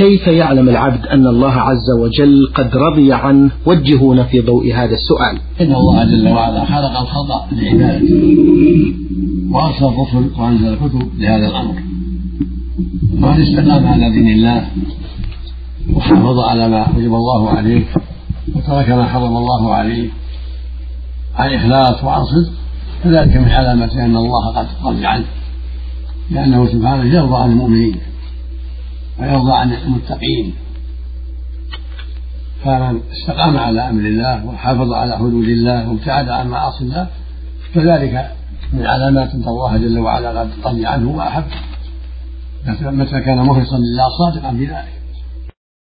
كيف يعلم العبد أن الله عز وجل قد رضي عنه؟ وجهونا في ضوء هذا السؤال. إن الله جل وعلا خلق الخلق لعبادته وأرسل الرسل وأنزل الكتب لهذا الأمر، ومن استقام على دين الله وحافظ على ما وجب الله عليه وترك ما حرم الله عليه عن إخلاص وعن صدق، فذلك من علامات أن الله قد رضي عنه، لأنه سبحانه يرضى عن المؤمنين ويرضى عن المتقين. فمن استقام على أمر الله وحافظ على حدود الله وابتعد عن معاصي الله فذلك من علامات أن الله جل وعلا قد رضي عنه وأحبه، متى كان مخلصا لله صادقا في ذلك.